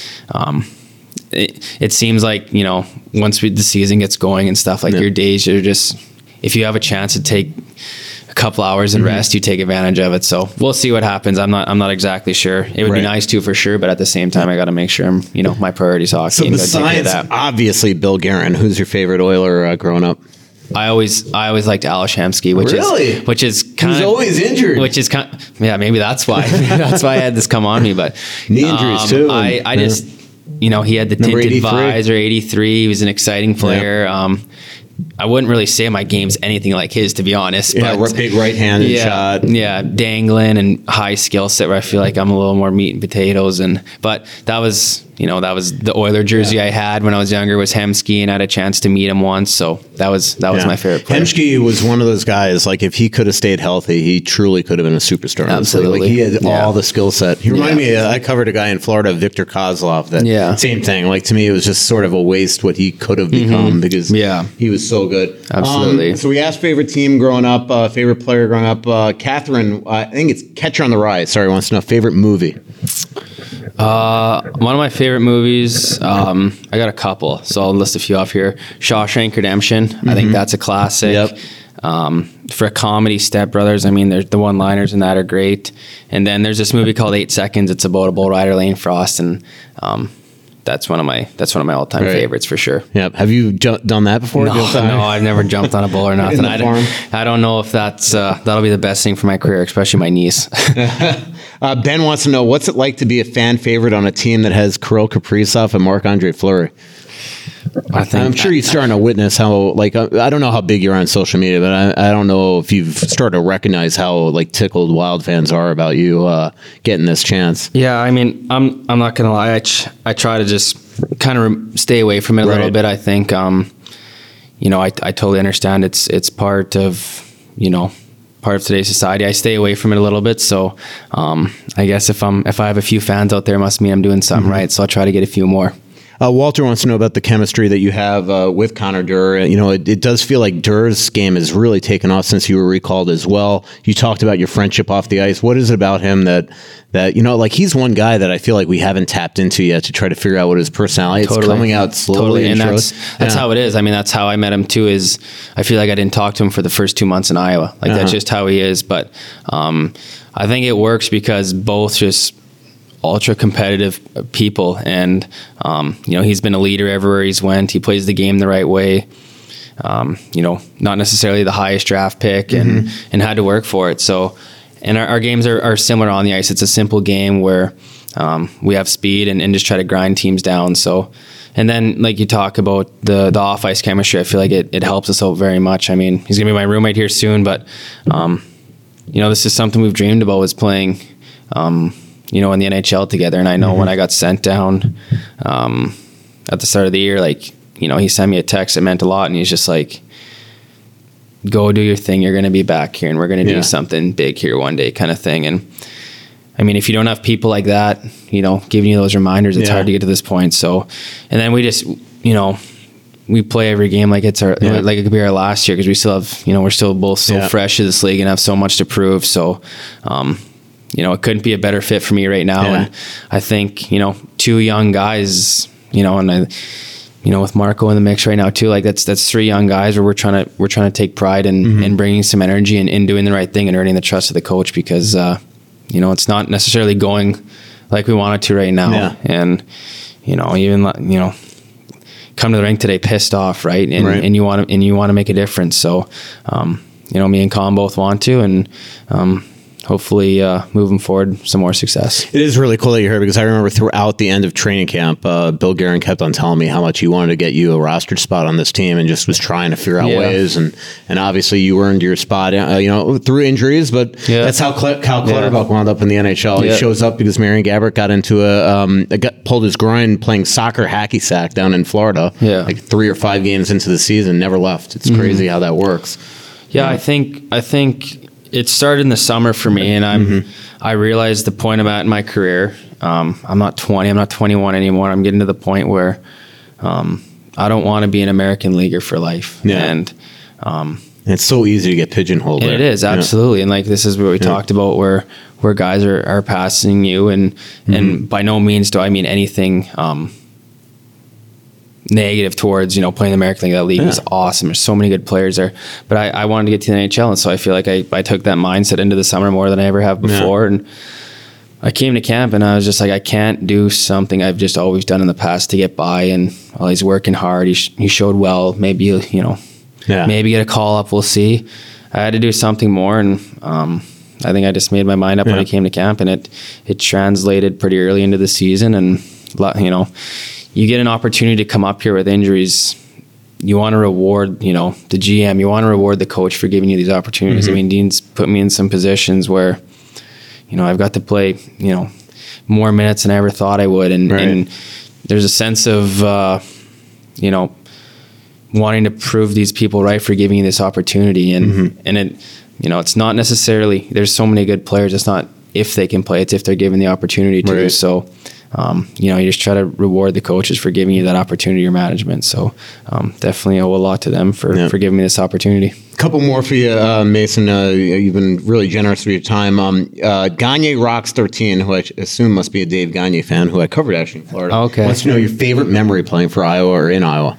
It seems like, once the season gets going and stuff, like your days are just, if you have a chance to take a couple hours and rest, you take advantage of it. So we'll see what happens. I'm not exactly sure. It would be nice to, for sure, but at the same time, I got to make sure I'm, my priority's hockey. So besides, obviously, Bill Guerin, who's your favorite Oiler growing up? I always liked Ales Hemsky, which is kind of, he's always injured. Which is maybe that's why that's why I had this come on me. But knee injuries too. I just. He had the tinted visor, 83. He was an exciting player. I wouldn't really say my game's anything like his, to be honest. Yeah, but big right-handed shot. Yeah, dangling and high skill set where I feel like I'm a little more meat and potatoes. But that was the Oiler jersey I had when I was younger, was Hemsky, and I had a chance to meet him once. So that was my favorite player. Hemsky was one of those guys, like, if he could have stayed healthy, he truly could have been a superstar. Absolutely. Like, he had all the skill set. He reminded me, I covered a guy in Florida, Victor Kozlov, same thing. Like, to me, it was just sort of a waste what he could have become because he was so good. Absolutely. So we asked favorite team growing up, favorite player growing up. Catherine, I think it's Catcher on the Rye. Sorry, wants to know favorite movie. One of my favorite movies, I got a couple, so I'll list a few off here. Shawshank Redemption. I think that's a classic. Yep. For a comedy, Step Brothers, I mean, the one-liners in that are great. And then there's this movie called 8 Seconds. It's about a bull rider, Lane Frost, and that's one of my all-time favorites for sure. Yep. Have you done that before? No, I've never jumped on a bull or nothing. I don't know if that'll be the best thing for my career, especially my knees. Ben wants to know, what's it like to be a fan favorite on a team that has Kirill Kaprizov and Marc-Andre Fleury? I'm sure you're starting to witness how, like, I don't know how big you're on social media, but I don't know if you've started to recognize how, like, tickled Wild fans are about you getting this chance. Yeah, I mean, I'm not gonna lie. I try to just kind of stay away from it a little bit. I think, I totally understand it's part of today's society. I stay away from it a little bit. So, I guess if I have a few fans out there, it must mean I'm doing something right. So I'll try to get a few more. Walter wants to know about the chemistry that you have with Connor Durr. It does feel like Durr's game has really taken off since you were recalled as well. You talked about your friendship off the ice. What is it about him that like, he's one guy that I feel like we haven't tapped into yet to try to figure out what his personality is. It's coming out slowly. And that's how it is. I mean, that's how I met him too, is I feel like I didn't talk to him for the first 2 months in Iowa. Like, that's just how he is. But I think it works because both just ultra competitive people, and he's been a leader everywhere he's went. He plays the game the right way. Not necessarily the highest draft pick, and had to work for it. So, and our games are similar on the ice. It's a simple game where we have speed and just try to grind teams down. So, and then, like you talk about the off ice chemistry, I feel like it helps us out very much. I mean, he's gonna be my roommate here soon, but this is something we've dreamed about, was playing in the NHL together. And I know when I got sent down at the start of the year, like, he sent me a text that meant a lot, and he's just like, go do your thing. You're going to be back here, and we're going to do something big here one day, kind of thing. And I mean, if you don't have people like that, giving you those reminders, it's hard to get to this point. So, and then we just, we play every game like it's like it could be our last year, because we still have, we're still both so fresh to this league and have so much to prove. So, it couldn't be a better fit for me right now. Yeah. And I think, two young guys, and with Marco in the mix right now too, like that's three young guys where we're trying to take pride in bringing some energy and in doing the right thing and earning the trust of the coach, because, it's not necessarily going like we want it to right now. Yeah. And, come to the rink today pissed off, right? And, Right. and you want to make a difference. So, me and Colin both want to, and hopefully moving forward, some more success. It is really cool that you're here, because I remember throughout the end of training camp, Bill Guerin kept on telling me how much he wanted to get you a rostered spot on this team, and just was trying to figure out ways. And obviously you earned your spot, through injuries, but that's how Cal Clutterbuck wound up in the NHL. He shows up because Marion Gabbert got into pulled his groin playing soccer hacky sack down in Florida. Yeah. Like 3 or 5 games into the season, never left. It's crazy how that works. Yeah, I think it started in the summer for me, and I realized the point I'm at in my career. I'm not 20, I'm not 21 anymore. I'm getting to the point where I don't want to be an American leaguer for life. Yeah. And it's so easy to get pigeonholed. It is, absolutely. And like, this is what we talked about, where guys are passing you, and by no means do I mean anything negative towards playing the American League. That league is awesome. There's so many good players there, but I wanted to get to the NHL, and so I feel like I took that mindset into the summer more than I ever have before. And I came to camp, and I was just like, I can't do something I've just always done in the past to get by. And while he's working hard, he showed well. Maybe maybe get a call up. We'll see. I had to do something more, and I think I just made my mind up when I came to camp, and it translated pretty early into the season. And you get an opportunity to come up here with injuries. You want to reward, the GM. You want to reward the coach for giving you these opportunities. I mean, Dean's put me in some positions where, I've got to play, more minutes than I ever thought I would. And there's a sense of, wanting to prove these people right for giving you this opportunity. And it, it's not necessarily, there's so many good players. It's not if they can play, it's if they're given the opportunity to. Right. So, you just try to reward the coaches for giving you that opportunity, or management. So definitely owe a lot to them for giving me this opportunity. A couple more for you, Mason. You've been really generous with your time. Gagne Rocks 13, who I assume must be a Dave Gagne fan, who I covered actually in Florida. Okay. Wants to know your favorite memory playing for Iowa or in Iowa.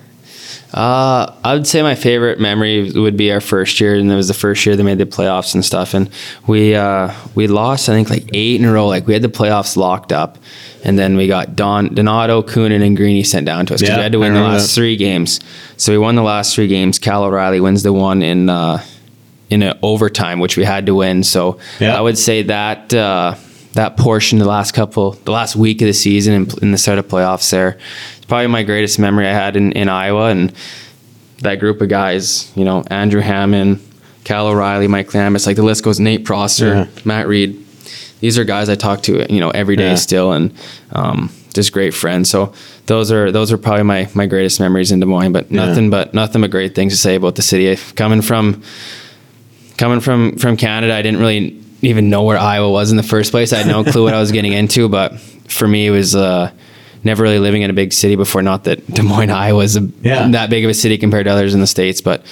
I would say my favorite memory would be our first year, and it was the first year they made the playoffs and stuff. And we lost, I think, like 8 in a row. Like, we had the playoffs locked up, and then we got Donato, Kunin, and Greeny sent down to us because we had to win the last 3 games. So we won the last 3 games. Cal O'Reilly wins the one in an overtime, which we had to win. So I would say that that portion, the last week of the season and in the start of playoffs there, it's probably my greatest memory I had in Iowa. And that group of guys, Andrew Hammond, Cal O'Reilly, Mike Lamis, like the list goes, Nate Prosser, Matt Reed. These are guys I talk to, every day still, and just great friends. So those are probably my greatest memories in Des Moines, but nothing but great things to say about the city. Coming from Canada, I didn't really even know where Iowa was in the first place. I had no clue what I was getting into, but for me, it was never really living in a big city before. Not that Des Moines, Iowa is that big of a city compared to others in the States, but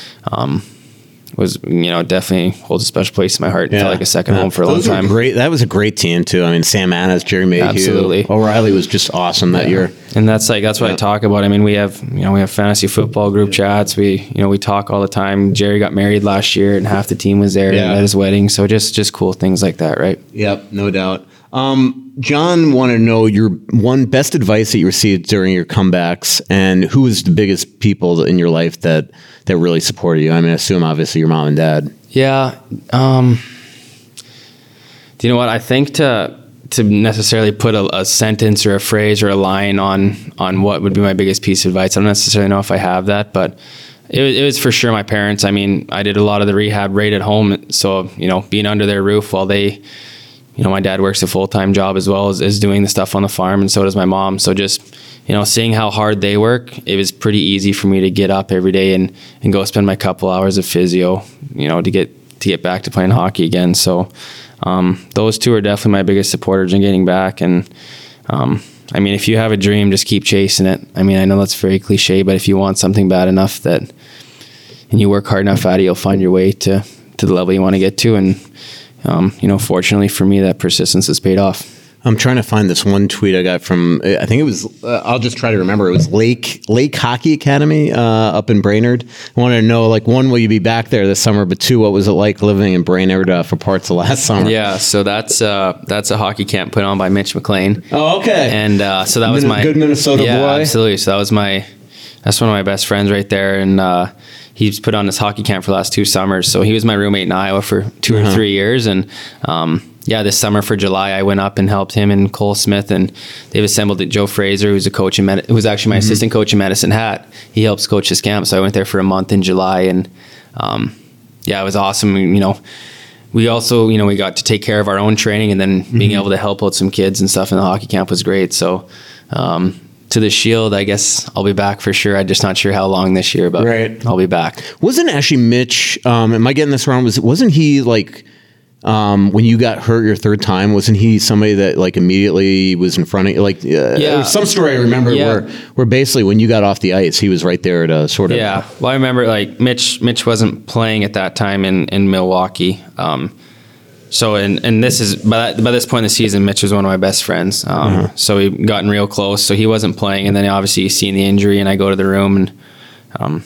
was definitely holds a special place in my heart. Felt like a second home for a long time. Great. That was a great team too. I mean, Sam Annas, Jerry Mayhew, absolutely. O'Reilly was just awesome that year. And that's what I talk about. I mean, we have fantasy football group chats. We talk all the time. Jerry got married last year, and half the team was there at his wedding. So just cool things like that, right? Yep, no doubt. John wanted to know your one best advice that you received during your comebacks, and who was the biggest people in your life that really supported you? I mean, I assume obviously your mom and dad. Yeah. Do you know what? I think to necessarily put a sentence or a phrase or a line on what would be my biggest piece of advice, I don't necessarily know if I have that, but it was for sure my parents. I mean, I did a lot of the rehab right at home, so being under their roof while they, my dad works a full-time job as well as doing the stuff on the farm, and so does my mom. So just seeing how hard they work, it was pretty easy for me to get up every day and go spend my couple hours of physio, to get back to playing hockey again. So those two are definitely my biggest supporters in getting back. And I mean, if you have a dream, just keep chasing it. I mean, I know that's very cliche, but if you want something bad enough and you work hard enough at it, you'll find your way to the level you want to get to. And fortunately for me, that persistence has paid off. I'm trying to find this one tweet I got from, I think it was, I'll just try to remember. It was Lake Hockey Academy up in Brainerd. I wanted to know, like, one, will you be back there this summer? But 2, what was it like living in Brainerd for parts of last summer? Yeah, so that's a hockey camp put on by Mitch McLean. Oh, okay. And so that was my good Minnesota boy. Yeah, absolutely. So that was my That's one of my best friends right there, and he's put on this hockey camp for the last 2 summers. So he was my roommate in Iowa for 2 or 3 years, and this summer for July, I went up and helped him and Cole Smith, and they've assembled Joe Fraser, who's a coach who was actually my assistant coach in Medicine Hat. He helps coach this camp, so I went there for a month in July, and it was awesome. We also, we got to take care of our own training, and then being able to help out some kids and stuff in the hockey camp was great. So to the Shield, I guess I'll be back for sure. I'm just not sure how long this year, but I'll be back. Wasn't actually Mitch, am I getting this wrong? Wasn't he like, when you got hurt your third time, wasn't he somebody that like immediately was in front of you? Like, there was some story I remember where basically when you got off the ice, he was right there to sort of. Yeah. Well, I remember like Mitch wasn't playing at that time in Milwaukee. So, and this is, by this point in the season, Mitch was one of my best friends. So we gotten real close. So he wasn't playing. And then obviously you seen the injury, and I go to the room, and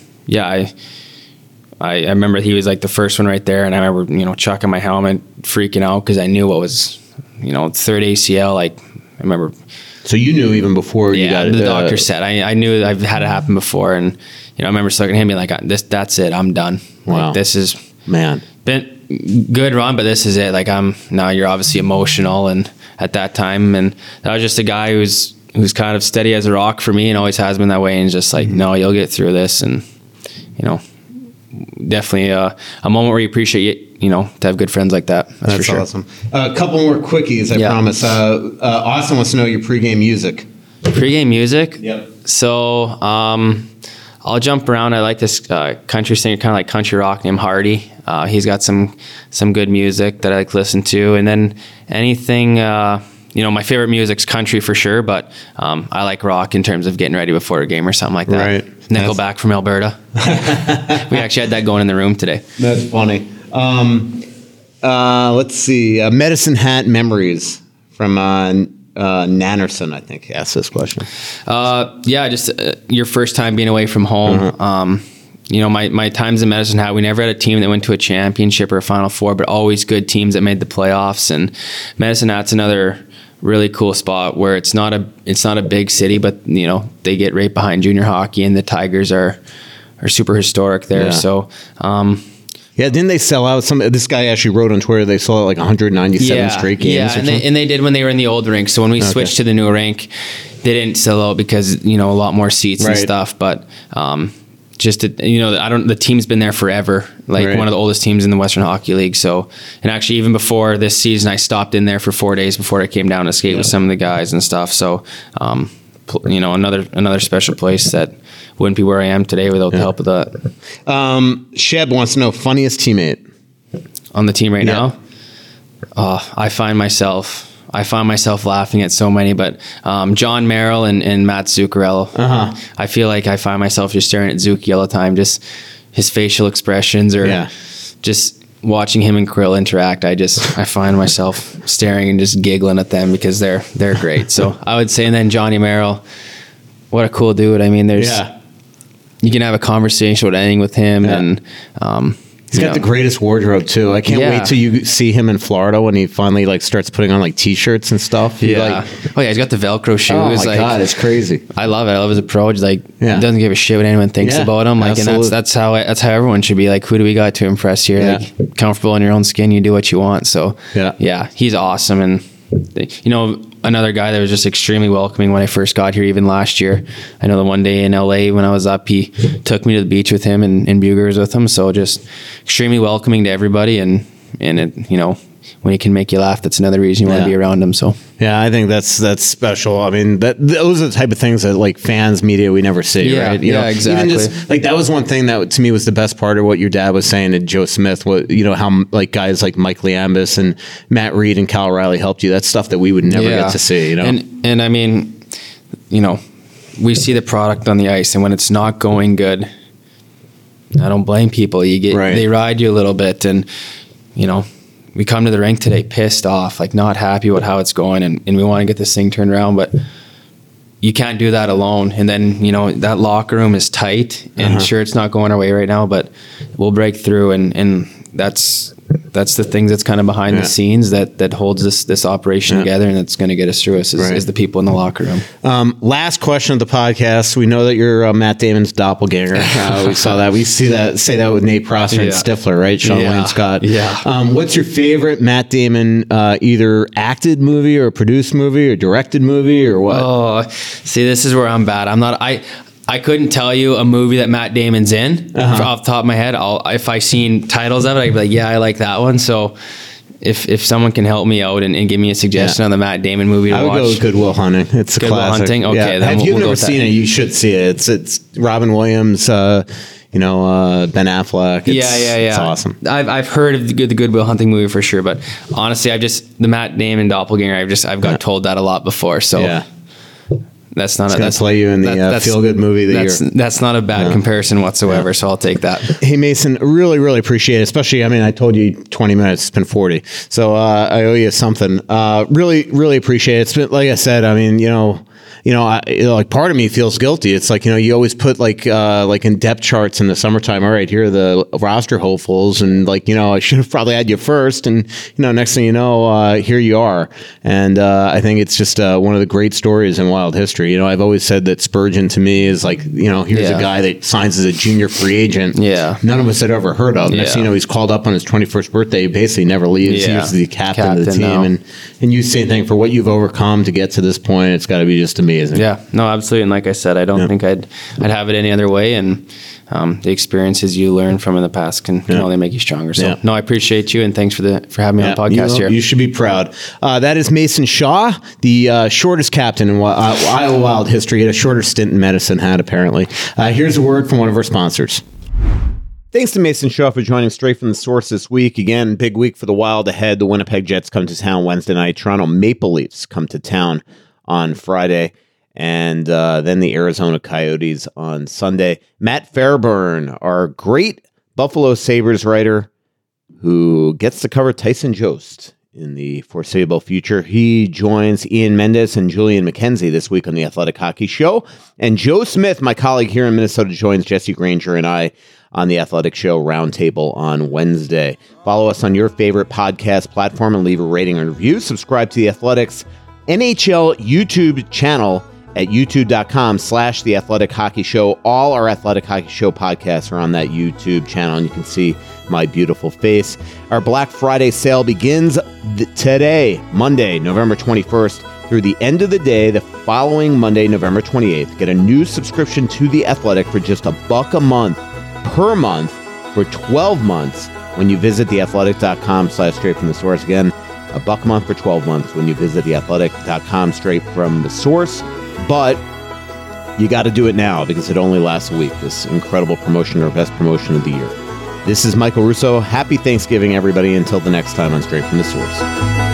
I remember he was like the first one right there, and I remember, chucking my helmet, freaking out because I knew what was, third ACL. Like, I remember. So you knew even before you got it? The doctor said. I knew I've had it happen before, and I remember looking at him being like, that's it, I'm done. Wow. Like, this is been good run, but this is it. Like, now you're obviously emotional, and at that time, and that was just a guy who's kind of steady as a rock for me, and always has been that way, and just like, no, you'll get through this, and definitely a moment where you appreciate to have good friends like that. That's for sure. Awesome. A couple more quickies, I promise. Austin wants to know your pregame music. Pregame music? Yep. So I'll jump around. I like this country singer, kind of like country rock, named Hardy. He's got some good music that I like to listen to. And then anything, my favorite music's country for sure, but I like rock in terms of getting ready before a game or something like that. Right. Nickelback from Alberta. We actually had that going in the room today. That's funny. Let's see. Medicine Hat memories from Nannerson, I think, asked this question. Just your first time being away from home. My times in Medicine Hat, we never had a team that went to a championship or a Final Four, but always good teams that made the playoffs. And Medicine Hat's another really cool spot where it's not a big city, but they get right behind junior hockey, and the Tigers are super historic there. Yeah. So didn't they sell out this guy actually wrote on Twitter they sold out like 197 straight games? And they did when they were in the old rink. So when we switched to the new rink, they didn't sell out because a lot more seats and stuff, but the team's been there forever, like one of the oldest teams in the Western Hockey League. So, and actually even before this season, I stopped in there for 4 days before I came down to skate with some of the guys and stuff. So, another special place that wouldn't be where I am today without the help of that. Sheb wants to know funniest teammate on the team right now. I find myself laughing at so many, but John Merrill and Matt Zuccarello. I feel like I find myself just staring at Zuki all the time, just his facial expressions or just watching him and Krill interact. I find myself staring and just giggling at them because they're great. So I would say, and then Johnny Merrill, what a cool dude. I mean, you can have a conversation with anything with him, and he's got the greatest wardrobe too. I can't wait till you see him in Florida when he finally starts putting on t-shirts and stuff. He's got the Velcro shoes. Oh my God, it's crazy. I love it. I love his approach. He doesn't give a shit what anyone thinks about him. And that's how everyone should be. Who do we got to impress here? Comfortable in your own skin, you do what you want. So he's awesome. And another guy that was just extremely welcoming when I first got here, even last year. I know the one day in LA when I was up, he took me to the beach with him and Buger was with him. So just extremely welcoming to everybody. And it, when he can make you laugh, that's another reason you want to be around him. So I think that's special. I mean, those are the type of things that fans, media, we never see, right? Exactly. Even just that was one thing that to me was the best part of what your dad was saying to Joe Smith. What how guys like Mike Liambus and Matt Reed and Kyle Riley helped you. That's stuff that we would never get to see. And I mean, we see the product on the ice, and when it's not going good, I don't blame people. They ride you a little bit, and we come to the rink today pissed off, not happy with how it's going, and we want to get this thing turned around, but you can't do that alone. And then, that locker room is tight, and sure, it's not going our way right now, but we'll break through, and that's that's the things that's kind of behind the scenes that holds this operation together, and that's going to get us through us is the people in the locker room. Last question of the podcast. We know that you're Matt Damon's doppelganger. We saw that. We say that with Nate Prosser and Stifler, right? Sean Wayne Scott. Yeah. What's your favorite Matt Damon either acted movie or produced movie or directed movie or what? Oh, see, this is where I'm bad. I couldn't tell you a movie that Matt Damon's in off the top of my head. If I seen titles of it, I'd be like, yeah, I like that one. So if someone can help me out and give me a suggestion on the Matt Damon movie to watch. I would go with Good Will Hunting. It's a Good Will classic. Hunting? Okay. Then If you've never seen that. it, you should see it. It's Robin Williams, Ben Affleck. It's awesome. I've heard of the Good Will Hunting movie for sure, but honestly, the Matt Damon doppelganger, I've got told that a lot before. So that's not that's play you in the feel good movie of the year. That's not a bad comparison whatsoever. So I'll take that. Hey Mason, really, really appreciate it. Especially, I told you 20 minutes, it's been 40. So I owe you something. Really, really appreciate it. It's been, like I said, like part of me feels guilty. It's like, you always put like in depth charts in the summertime. All right, here are the roster hopefuls, and I should have probably had you first. And next thing you know, here you are. And I think it's just one of the great stories in wild history. I've always said that Spurgeon to me is like, here's a guy that signs as a junior free agent. Yeah, none of us had ever heard of. Next thing you know, he's called up on his 21st birthday. He basically never leaves. He's the captain of the team. Now. And you same thing for what you've overcome to get to this point. It's got to be just amazing. Yeah, no, absolutely. And like I said, I don't think I'd have it any other way. And the experiences you learn from in the past can only make you stronger. So no, I appreciate you, and thanks for having me on the podcast here. You should be proud. That is Mason Shaw, the shortest captain in Iowa Wild history. He had a shorter stint in Medicine Hat, apparently. Here's a word from one of our sponsors. Thanks to Mason Shaw for joining Straight from the Source this week. Again, big week for the Wild ahead. The Winnipeg Jets come to town Wednesday night. Toronto Maple Leafs come to town on Friday. And then the Arizona Coyotes on Sunday. Matt Fairburn, our great Buffalo Sabres writer, who gets to cover Tyson Jost in the foreseeable future. He joins Ian Mendes and Julian McKenzie this week on the Athletic Hockey Show. And Joe Smith, my colleague here in Minnesota, joins Jesse Granger and I on the Athletic Show Roundtable on Wednesday. Follow us on your favorite podcast platform and leave a rating and review. Subscribe to the Athletics NHL YouTube channel at youtube.com/The Athletic Hockey Show. All our Athletic Hockey Show podcasts are on that YouTube channel, and you can see my beautiful face. Our Black Friday sale begins today, Monday, November 21st, through the end of the day, the following Monday, November 28th. Get a new subscription to The Athletic for just $1 a month per month for 12 months when you visit theathletic.com/straight from the source. Again, $1 a month for 12 months when you visit theathletic.com straight from the source. But you got to do it now because it only lasts a week. This incredible promotion, our best promotion of the year. This is Michael Russo. Happy Thanksgiving, everybody. Until the next time on Straight from the Source.